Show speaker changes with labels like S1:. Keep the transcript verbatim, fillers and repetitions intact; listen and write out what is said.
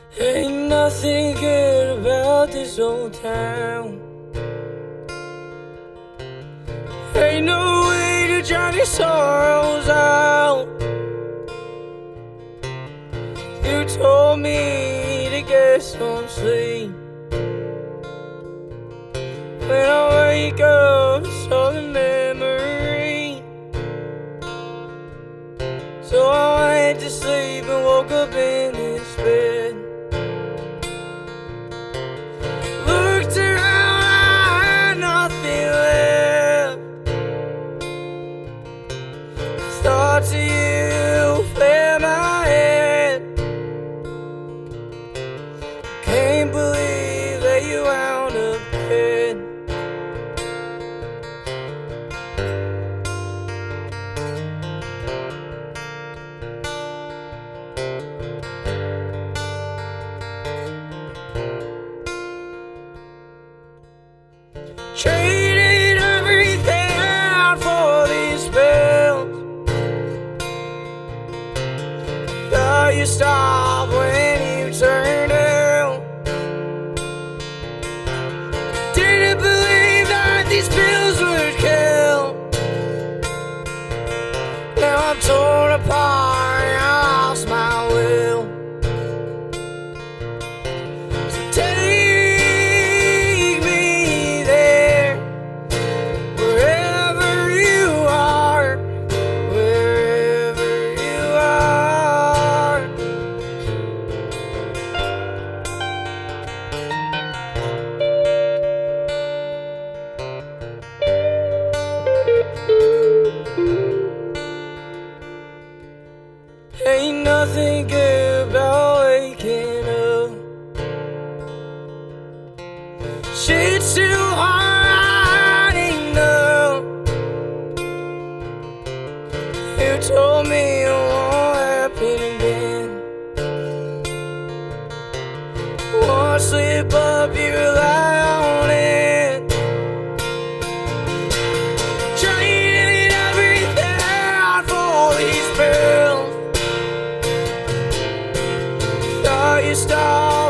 S1: Ain't nothing good about this old town. Ain't no way to drown your sorrows out. You told me to get some sleep. When I wake up, it's all a memory. So I went to sleep and woke up in this bed. Looked around, I had nothing left. Thoughts of you flare my head. Can't believe that you wound up dead. Traded everything out for these pills. Thought you stopped when you turned out. Didn't believe that these pills would kill. Now I'm torn apart and I lost my will. So take me there, wherever you are, wherever you are. Ain't nothing good about waking up. Shit's too hard enough. You told me it won't happen again. One slip up, you rely on it. Traded everything out for these pills. Thought you stopped